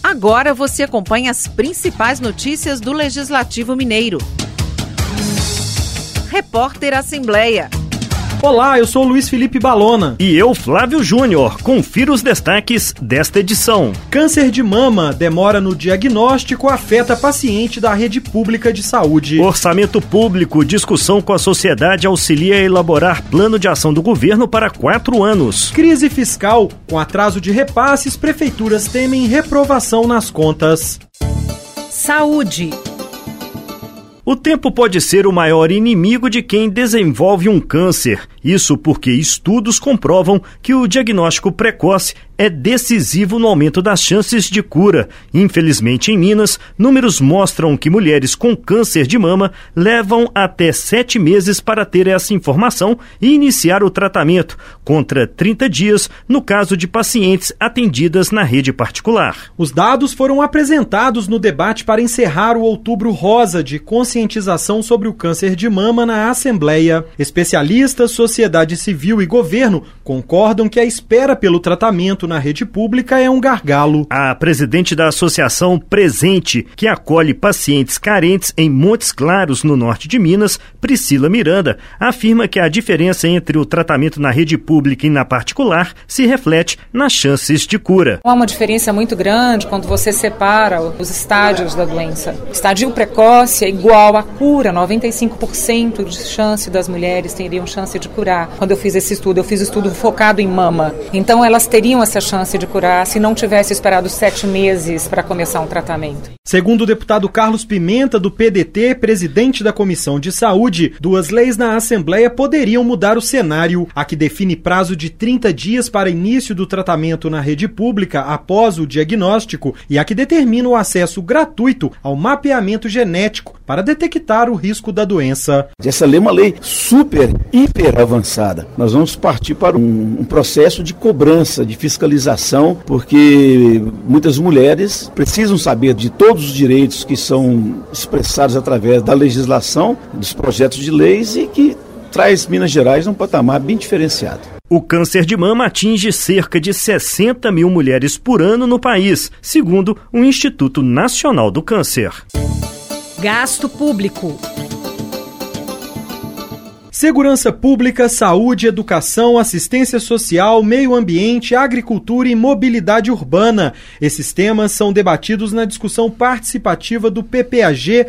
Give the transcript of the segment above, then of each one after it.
Agora você acompanha as principais notícias do Legislativo Mineiro. Repórter Assembleia. Olá, eu sou Luiz Felipe Balona. E eu, Flávio Júnior. Confira os destaques desta edição. Câncer de mama, demora no diagnóstico, afeta paciente da rede pública de saúde. Orçamento público, discussão com a sociedade auxilia a elaborar plano de ação do governo para 4 anos. Crise fiscal, com atraso de repasses, prefeituras temem reprovação nas contas. Saúde. O tempo pode ser o maior inimigo de quem desenvolve um câncer. Isso porque estudos comprovam que o diagnóstico precoce é decisivo no aumento das chances de cura. Infelizmente, em Minas, números mostram que mulheres com câncer de mama levam até 7 meses para ter essa informação e iniciar o tratamento, contra 30 dias no caso de pacientes atendidas na rede particular. Os dados foram apresentados no debate para encerrar o Outubro Rosa de conscientização sobre o câncer de mama na Assembleia. Especialistas, sociedade civil e governo concordam que a espera pelo tratamento na rede pública é um gargalo. A presidente da Associação Presente, que acolhe pacientes carentes em Montes Claros, no norte de Minas, Priscila Miranda, afirma que a diferença entre o tratamento na rede pública e na particular se reflete nas chances de cura. Há uma diferença muito grande quando você separa os estádios da doença. Estadio precoce é igual à cura, 95% de chance das mulheres teriam chance de curar. Quando eu fiz esse estudo, eu fiz estudo focado em mama. Então elas teriam essa chance de curar se não tivesse esperado 7 meses para começar um tratamento. Segundo o deputado Carlos Pimenta, do PDT, presidente da Comissão de Saúde, 2 leis na Assembleia poderiam mudar o cenário. A que define prazo de 30 dias para início do tratamento na rede pública após o diagnóstico e a que determina o acesso gratuito ao mapeamento genético para detectar o risco da doença. Essa lei é uma lei super, hiper avançada. Nós vamos partir para um processo de cobrança, de fiscalização, porque muitas mulheres precisam saber de todos os direitos que são expressados através da legislação, dos projetos de leis e que traz Minas Gerais num patamar bem diferenciado. O câncer de mama atinge cerca de 60 mil mulheres por ano no país, segundo o Instituto Nacional do Câncer. Gasto público. Segurança pública, saúde, educação, assistência social, meio ambiente, agricultura e mobilidade urbana. Esses temas são debatidos na discussão participativa do PPAG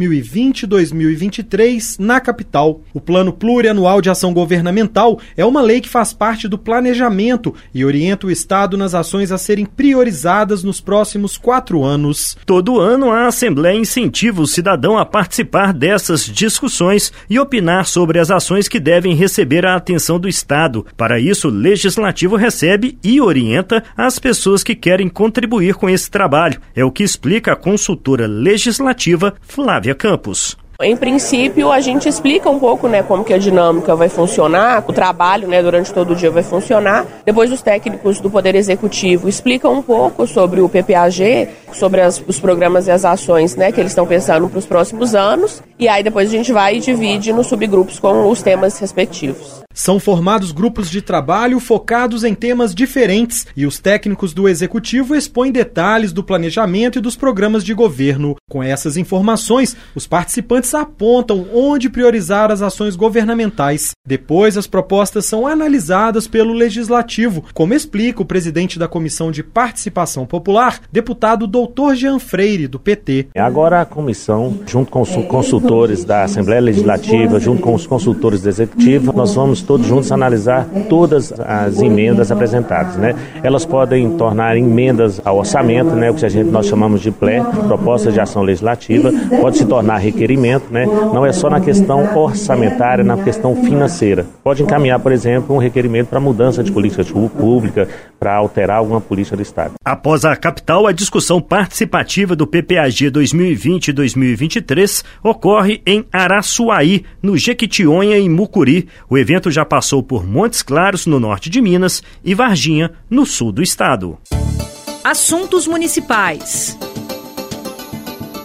2020-2023 na capital. O Plano Plurianual de Ação Governamental é uma lei que faz parte do planejamento e orienta o Estado nas ações a serem priorizadas nos próximos 4 anos. Todo ano, a Assembleia incentiva o cidadão a participar dessas discussões e opinar sobre as ações que devem receber a atenção do Estado. Para isso, o Legislativo recebe e orienta as pessoas que querem contribuir com esse trabalho. É o que explica a consultora legislativa Flávia Campos. Em princípio, a gente explica um pouco, como que a dinâmica vai funcionar, o trabalho, durante todo o dia vai funcionar. Depois, os técnicos do Poder Executivo explicam um pouco sobre o PPAG, sobre os programas e as ações, que eles estão pensando para os próximos anos. E aí, depois a gente vai e divide nos subgrupos com os temas respectivos. São formados grupos de trabalho focados em temas diferentes e os técnicos do Executivo expõem detalhes do planejamento e dos programas de governo. Com essas informações, os participantes apontam onde priorizar as ações governamentais. Depois, as propostas são analisadas pelo Legislativo, como explica o presidente da Comissão de Participação Popular, deputado Dr. Jean Freire, do PT. Agora a comissão, junto com os consultores da Assembleia Legislativa, junto com os consultores do Executivo, nós vamos todos juntos analisar todas as emendas apresentadas, Elas podem tornar emendas ao orçamento, o que nós chamamos de PLE, Proposta de Ação Legislativa, pode se tornar requerimento, Não é só na questão orçamentária, na questão financeira. Pode encaminhar, por exemplo, um requerimento para mudança de política pública, para alterar alguma política do Estado. Após a capital, a discussão participativa do PPAG 2020-2023 ocorre em Araçuaí, no Jequitinhonha e Mucuri. O evento já passou por Montes Claros, no norte de Minas, e Varginha, no sul do estado. Assuntos municipais.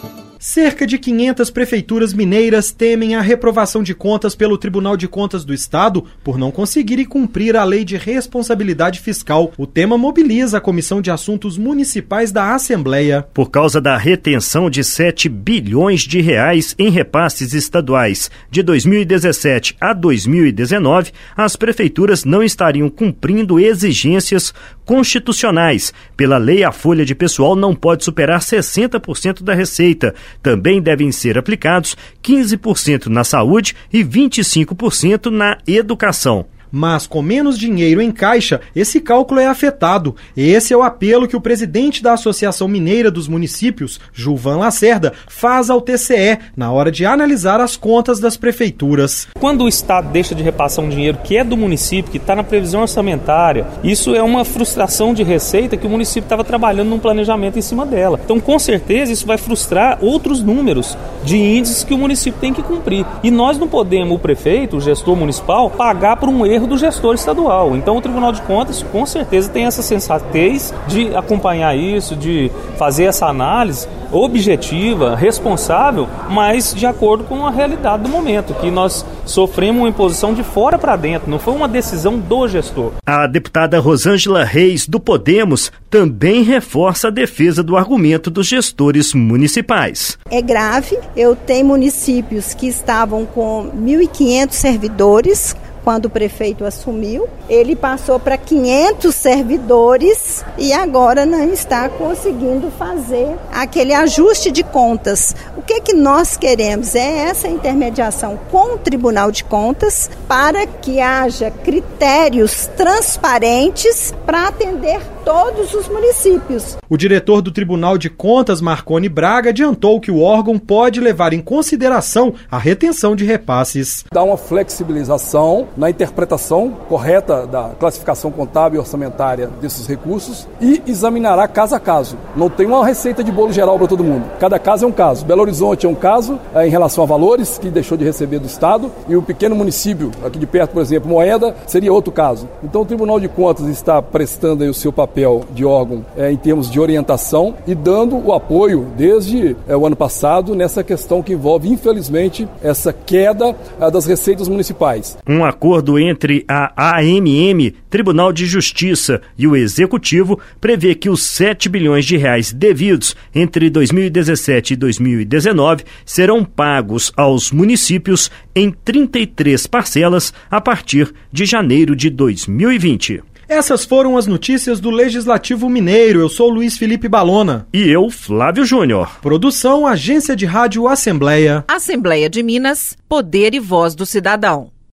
Cerca de 500 prefeituras mineiras temem a reprovação de contas pelo Tribunal de Contas do Estado por não conseguirem cumprir a Lei de Responsabilidade Fiscal. O tema mobiliza a Comissão de Assuntos Municipais da Assembleia. Por causa da retenção de 7 bilhões de reais em repasses estaduais de 2017 a 2019, as prefeituras não estariam cumprindo exigências constitucionais. Pela lei, a folha de pessoal não pode superar 60% da receita. Também devem ser aplicados 15% na saúde e 25% na educação. Mas com menos dinheiro em caixa, esse cálculo é afetado. Esse é o apelo que o presidente da Associação Mineira dos Municípios, Gilvan Lacerda, faz ao TCE na hora de analisar as contas das prefeituras. Quando o Estado deixa de repassar um dinheiro que é do município, que está na previsão orçamentária, isso é uma frustração de receita que o município estava trabalhando num planejamento em cima dela. Então, com certeza, isso vai frustrar outros números de índices que o município tem que cumprir. E nós não podemos, o prefeito, o gestor municipal, pagar por um erro do gestor estadual. Então o Tribunal de Contas com certeza tem essa sensatez de acompanhar isso, de fazer essa análise objetiva, responsável, mas de acordo com a realidade do momento, que nós sofremos uma imposição de fora para dentro, não foi uma decisão do gestor. A deputada Rosângela Reis, do Podemos, também reforça a defesa do argumento dos gestores municipais. É grave, eu tenho municípios que estavam com 1.500 servidores, quando o prefeito assumiu, ele passou para 500 servidores e agora não está conseguindo fazer aquele ajuste de contas. O que nós queremos é essa intermediação com o Tribunal de Contas para que haja critérios transparentes para atender todos os municípios. O diretor do Tribunal de Contas, Marconi Braga, adiantou que o órgão pode levar em consideração a retenção de repasses. Dá uma flexibilização na interpretação correta da classificação contábil e orçamentária desses recursos e examinará caso a caso. Não tem uma receita de bolo geral para todo mundo. Cada caso é um caso. Belo Horizonte é um caso em relação a valores que deixou de receber do Estado e o pequeno município aqui de perto, por exemplo, Moeda, seria outro caso. Então o Tribunal de Contas está prestando aí o seu papel de órgão em termos de orientação e dando o apoio desde o ano passado nessa questão que envolve, infelizmente, essa queda das receitas municipais. Um acordo entre a AMM, Tribunal de Justiça, e o Executivo prevê que os 7 bilhões de reais devidos entre 2017 e 2019 serão pagos aos municípios em 33 parcelas a partir de janeiro de 2020. Essas foram as notícias do Legislativo Mineiro. Eu sou Luiz Felipe Balona. E eu, Flávio Júnior. Produção, Agência de Rádio Assembleia. Assembleia de Minas, Poder e Voz do Cidadão.